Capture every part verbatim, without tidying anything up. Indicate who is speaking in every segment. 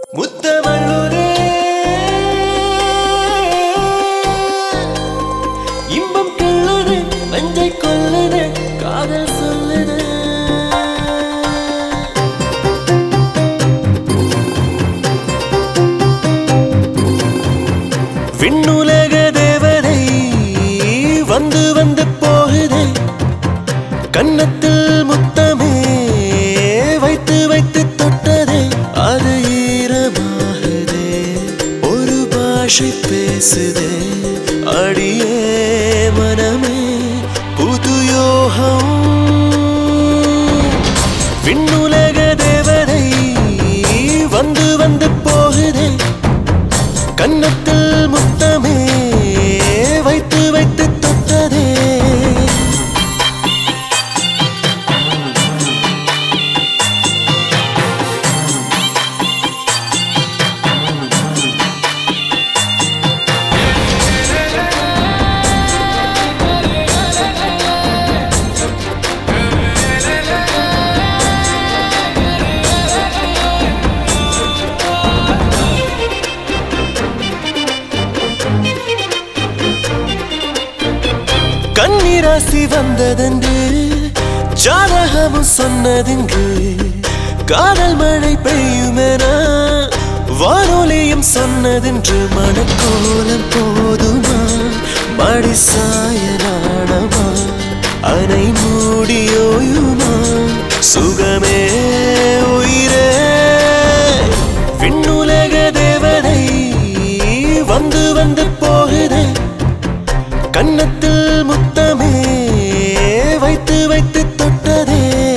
Speaker 1: முத்தமல்லுதே இன்பம் கொள்ளுது நெஞ்சை கொல்லுது காதல் சொல்லுது விண்ணுலக தேவதை வந்து வந்து போகுதே கன்னத்தில் முத்தமே வைத்து வைத்து தொட்டதே அது ஈரமாகுதே ஒரு பாஷை பேசுதே அடியே மனமே புது யோகம் விண்ணுலக தேவதை வந்து வந்து போகுதே கன்னத்தில் முத்தமே வைத்து வைத்து தொட்டதே கன்னிராசி வந்ததென்று ஜாதகமும் சொன்னதென்று காதல் மழை பெய்யுமென வானொலியும் சொன்னதென்று மனக்கோலம் போதுமா மடி சாயலானமா அனை மூடியோயுமா சுகமே உயிரே விண்ணுலக தேவதை வந்து வந்து போகுதே கன்னத்தில் முத்தமே வைத்து வைத்து தொட்டதே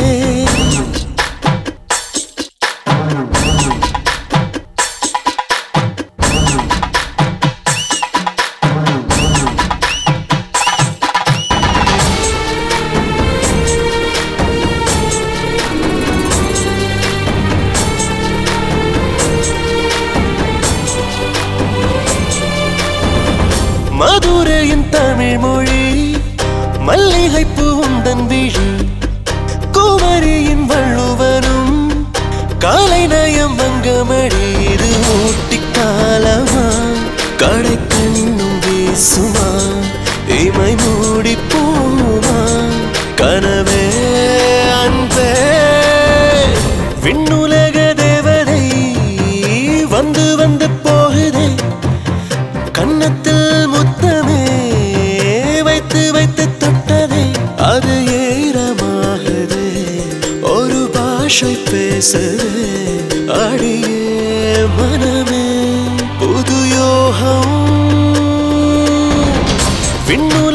Speaker 1: மதுரையின் தமிழ் மொழி மல்லிகை பூந்தன் விழி குமரியின் வள்ளுவனும் காலை நயம் வங்கமடி இது ஊட்டி காலமா கடை கண்ணும் வீசுமா இமை மூடி போமா கனவே அன்பே விண்ணுலக தேவதை வந்து வந்து போகுதே கன்னத்தில் முத்தமே வைத்து வைத்து தொட்டதே அது ஈரமாகுதே ஒரு பாஷை பேசுதே அடியே மனமே புது யோகம் விண்ணு